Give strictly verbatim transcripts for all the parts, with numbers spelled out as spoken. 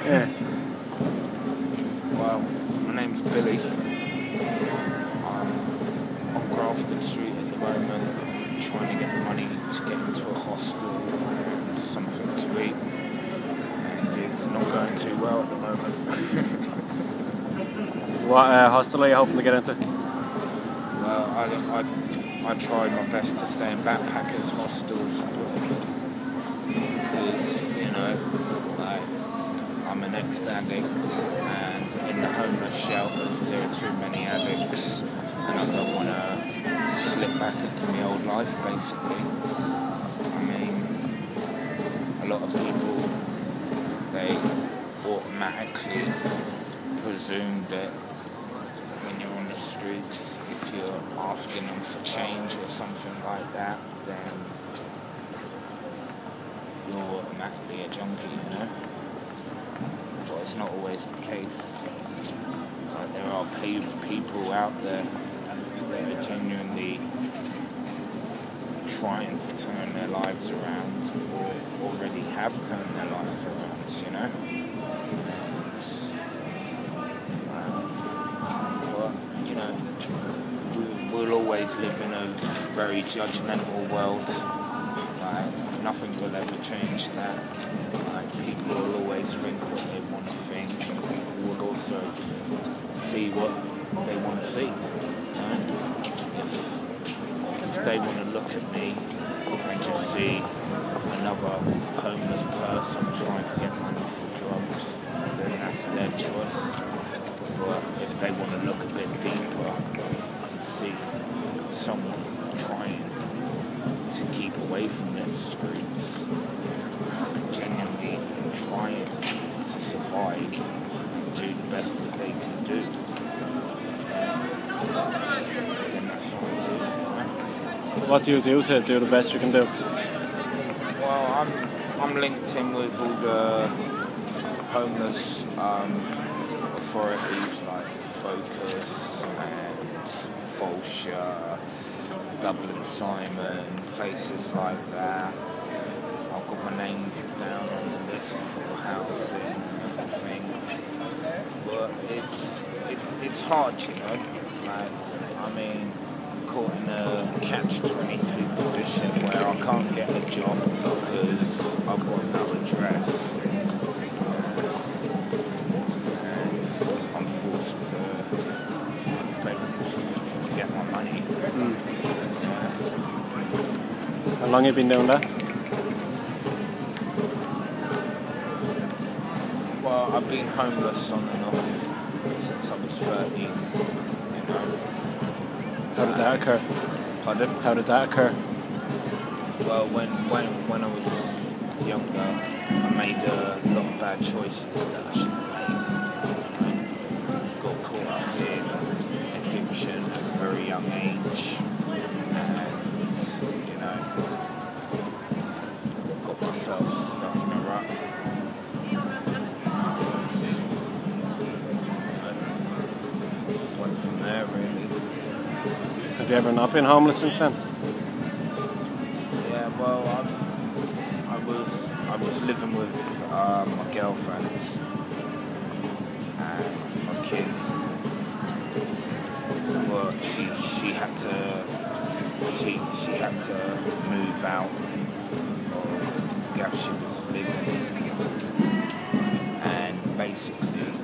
Yeah. Well, my name's Billy. I'm on Grafton Street at the moment, trying to get money to get into a hostel and something to eat. And it's not going too well at the moment. What uh, hostel are you hoping to get into? Well, I, I, I try my best to stay in backpackers hostels because, you know, like, I'm an ex-addict, and in the homeless shelters there are too many addicts, and I don't want to slip back into my old life, basically. I mean, a lot of people, they automatically presume that when you're on the streets, if you're asking them for change or something like that, then you're automatically a junkie, you know? But it's not always the case. Like, there are pe- people out there that are genuinely trying to turn their lives around, or already have turned their lives around, you know? Um, but, you know, we, we'll always live in a very judgmental world. Like, nothing will ever change that. Like, people will always think what they want to think, and people will also see what they want to see. You know? If, if they want to look at me and just see another homeless person trying to get money for drugs, then that's their choice. But if they want to look a bit deeper and see someone trying to keep away from their streets, genuinely trying to survive and do the best that they can do, then that's what I do. What do you do to do the best you can do? Well, I'm I'm linked in with all the homeless um, authorities like Focus and Fulshire, Dublin Simon, places like that. I've got my name down on the list for housing and everything. But it's it, it's hard, you know. Like, I mean, I'm caught in a catch twenty-two position where I can't get a job because I've got no address. And I'm forced to break the streets to get my money. Mm. How long have you been doing that? Well, I've been homeless on and off since I was thirteen, you know. How did that occur? Pardon? How did that occur? Well, when, when, when I was younger, I made a lot of bad choices that I shouldn't have made. I got caught up in addiction at a very young age, and, you know, got myself stuck in a rut. Went from there, really. Have you ever not been homeless since then? Yeah, well, I, I was I was living with uh, my girlfriend and my kids. But she she had to she she had to move out of the gap she was living in, and basically.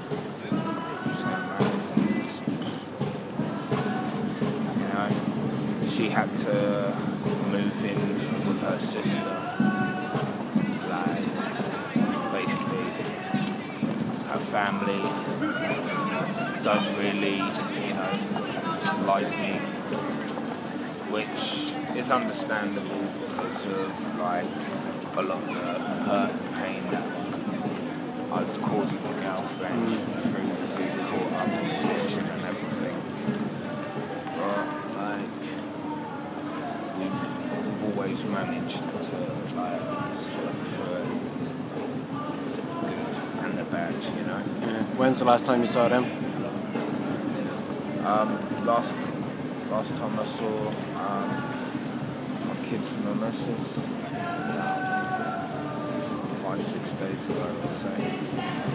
She had to move in with her sister. Like, basically, her family don't really, you know, like me, which is understandable because of, like, a lot of the hurt and pain that I've caused my girlfriend mm. through being caught up in addiction and everything. But, like, We've, we've always managed to, like, slip through it, the good and the bad, you know. Yeah. When's the last time you saw them? Um, last last time I saw um, my kids and my missus, five, six days ago, let's say.